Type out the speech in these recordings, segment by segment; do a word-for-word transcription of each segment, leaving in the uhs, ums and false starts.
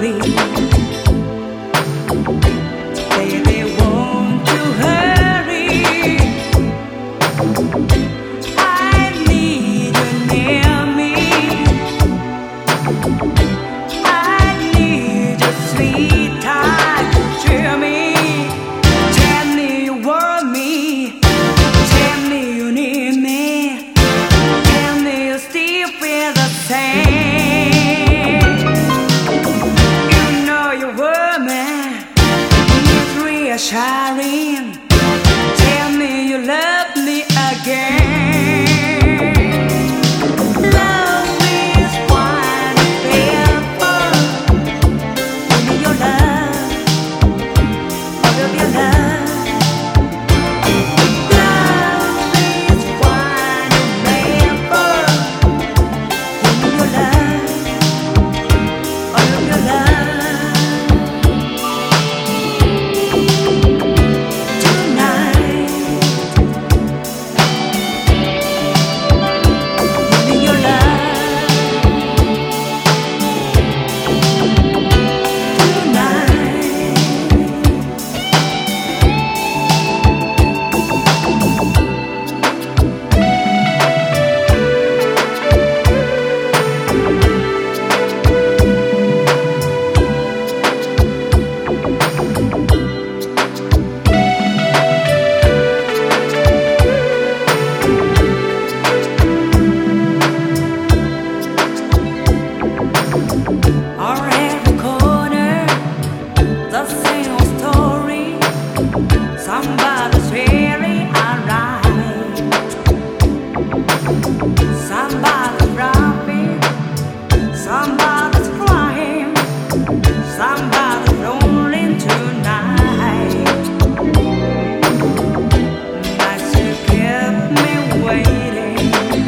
worry. Baby, won't you hurry? I need you near me. I need your sweet touch to cheer me. Tell me you want me. Tell me you need me. Tell me you still feel the same. You know you were me. It's reassuring. Tell me you love me again. Love is wonderful. Give me your love. All of your love. Love is wonderful. Give me your love. All of your love. Tonight, give me your love. Or every corner, the same old story. Somebody's very alright. Somebody's rapping. Somebody's crying. Somebody's rolling tonight. But you kept me waiting.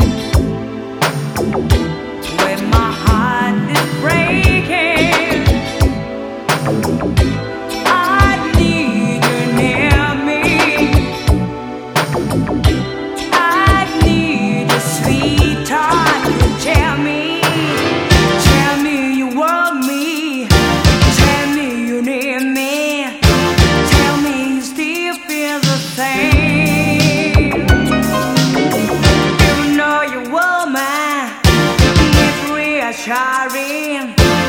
When my heart is breaking, I need you near me. I need your sweet touch to tell me. Tell me you want me. Tell me you need me. Tell me you still feel the same. You know you want me. It's reassuring.